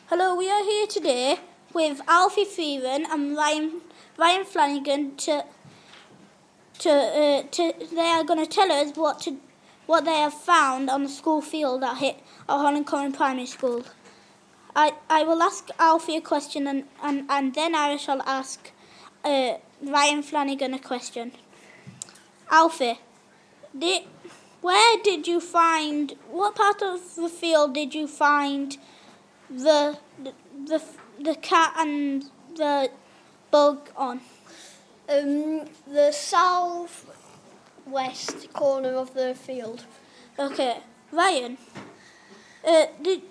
Hello, we are here today with Alfie Freeman and Ryan Flanagan they are going to tell us what they have found on the school field at Holland Common Primary School. I will ask Alfie a question and then I shall ask Ryan Flanagan a question. Alfie, what part of the field did you find the cat and the bug on? The south-west corner of the field. Okay, Ryan, did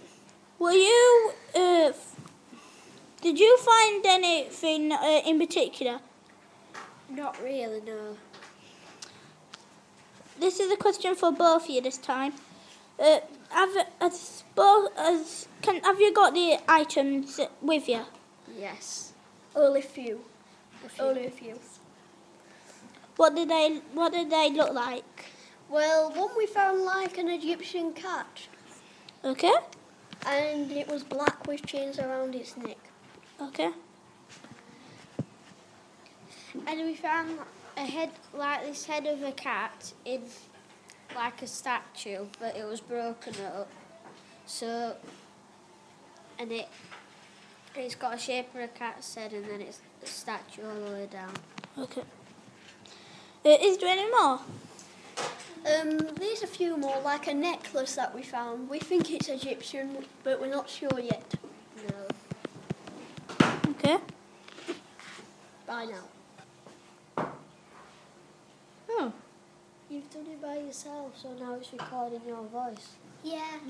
you find anything in particular? Not really, no. This is a question for both of you this time. Have you got the items with you? Yes. Only a few. Only a few. What did they look like? Well, one we found like an Egyptian cat. Okay. And it was black with chains around its neck. Okay. And we found a head like this head of a cat in like a statue, but it was broken up. So, and it's got a shape of a cat's head, and then it's a statue all the way down. Okay. Is there any more? There's a few more, like a necklace that we found. We think it's Egyptian, but we're not sure yet. No. Okay. Bye now. Oh. You've done it by yourself, so now it's recording your voice. Yeah.